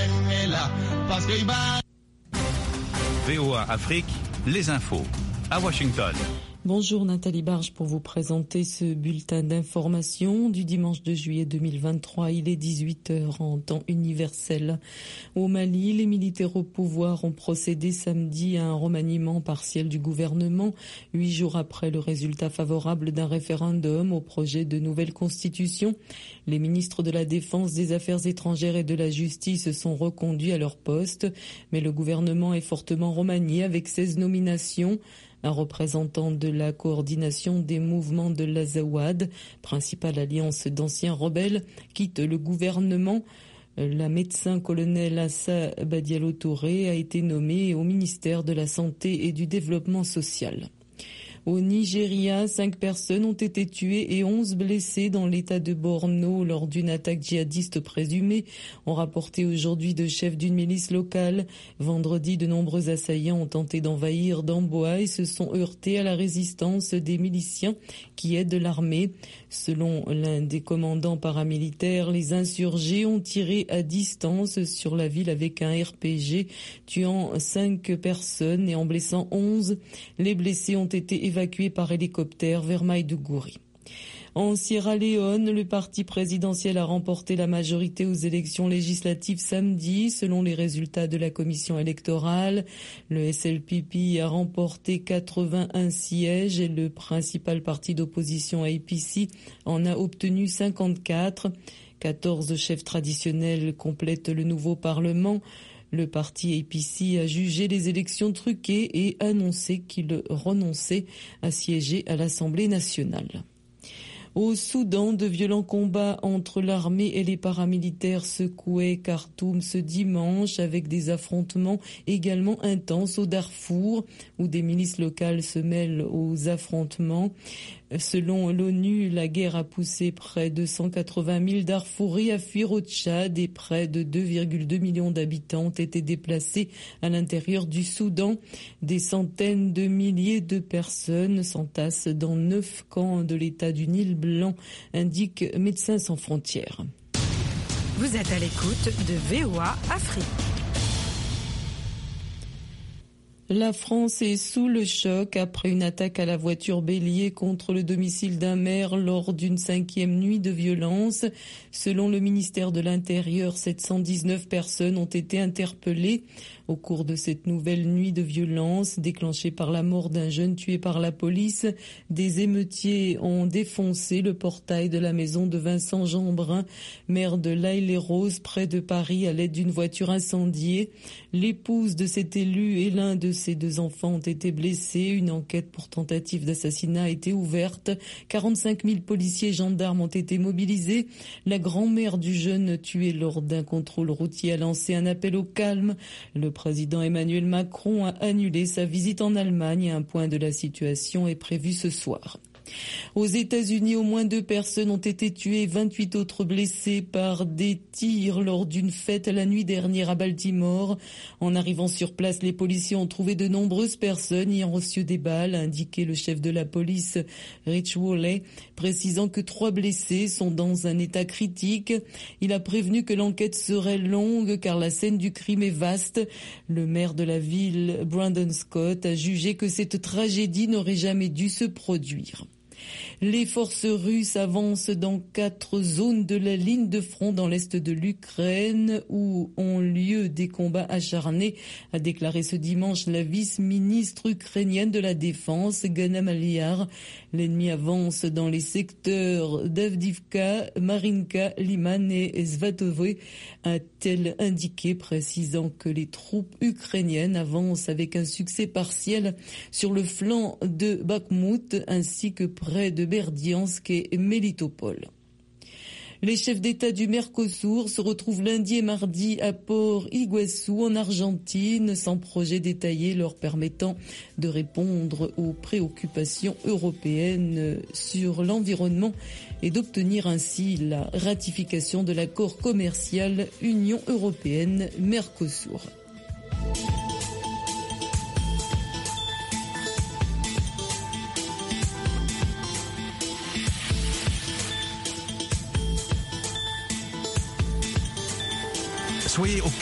VOA Afrique, les infos à Washington. Bonjour Nathalie Barge pour vous présenter ce bulletin d'information du dimanche 2 juillet 2023. Il est 18h en temps universel. Au Mali, les militaires au pouvoir ont procédé samedi à un remaniement partiel du gouvernement, 8 jours après le résultat favorable d'un référendum au projet de nouvelle constitution. Les ministres de la Défense, des Affaires étrangères et de la Justice sont reconduits à leur poste, mais le gouvernement est fortement remanié avec 16 nominations. Un représentant de la coordination des mouvements de l'Azawad, principale alliance d'anciens rebelles, quitte le gouvernement. La médecin-colonel Assa Badialo Touré a été nommée au ministère de la Santé et du Développement social. Au Nigeria, 5 personnes ont été tuées et 11 blessées dans l'état de Borno lors d'une attaque djihadiste présumée, ont rapporté aujourd'hui deux chefs d'une milice locale. Vendredi, de nombreux assaillants ont tenté d'envahir Damboa et se sont heurtés à la résistance des miliciens qui aident l'armée. Selon l'un des commandants paramilitaires, les insurgés ont tiré à distance sur la ville avec un RPG, tuant 5 personnes et en blessant 11. Les blessés ont été évacués par hélicoptère vers Maïdougouri. En Sierra Leone, le parti présidentiel a remporté la majorité aux élections législatives samedi, selon les résultats de la commission électorale. Le SLPP a remporté 81 sièges et le principal parti d'opposition APC en a obtenu 54. 14 chefs traditionnels complètent le nouveau parlement. Le parti APC a jugé les élections truquées et annoncé qu'il renonçait à siéger à l'Assemblée nationale. Au Soudan, de violents combats entre l'armée et les paramilitaires secouaient Khartoum ce dimanche avec des affrontements également intenses au Darfour où des milices locales se mêlent aux affrontements. Selon l'ONU, la guerre a poussé près de 180 000 Darfouris à fuir au Tchad et près de 2,2 millions d'habitants ont été déplacés à l'intérieur du Soudan. Des centaines de milliers de personnes s'entassent dans 9 camps de l'État du Nil blanc, indique Médecins sans frontières. Vous êtes à l'écoute de VOA Afrique. La France est sous le choc après une attaque à la voiture bélier contre le domicile d'un maire lors d'une 5e nuit de violence. Selon le ministère de l'Intérieur, 719 personnes ont été interpellées au cours de cette nouvelle nuit de violence déclenchée par la mort d'un jeune tué par la police. Des émeutiers ont défoncé le portail de la maison de Vincent Jeanbrun, maire de l'Aille-les-Roses près de Paris à l'aide d'une voiture incendiée. L'épouse de cet élu et l'un de ses 2 enfants ont été blessés. Une enquête pour tentative d'assassinat a été ouverte. 45 000 policiers et gendarmes ont été mobilisés. La grand-mère du jeune tué lors d'un contrôle routier a lancé un appel au calme. Le président Emmanuel Macron a annulé sa visite en Allemagne et un point de la situation est prévu ce soir. Aux États-Unis, au moins 2 personnes ont été tuées et 28 autres blessées par des tirs lors d'une fête la nuit dernière à Baltimore. En arrivant sur place, les policiers ont trouvé de nombreuses personnes ayant reçu des balles, a indiqué le chef de la police, Rich Worley, précisant que 3 blessés sont dans un état critique. Il a prévenu que l'enquête serait longue car la scène du crime est vaste. Le maire de la ville, Brandon Scott, a jugé que cette tragédie n'aurait jamais dû se produire. Les forces russes avancent dans 4 zones de la ligne de front dans l'est de l'Ukraine où ont lieu des combats acharnés, a déclaré ce dimanche la vice-ministre ukrainienne de la Défense, Gana Maliar. L'ennemi avance dans les secteurs d'Avdivka, Marinka, Liman et Svatovo, a-t-elle indiqué, précisant que les troupes ukrainiennes avancent avec un succès partiel sur le flanc de Bakhmout ainsi que près de Berdiansk et Melitopol. Les chefs d'État du Mercosur se retrouvent lundi et mardi à Port Iguaçu en Argentine, sans projet détaillé leur permettant de répondre aux préoccupations européennes sur l'environnement et d'obtenir ainsi la ratification de l'accord commercial Union européenne-Mercosur. Soyez au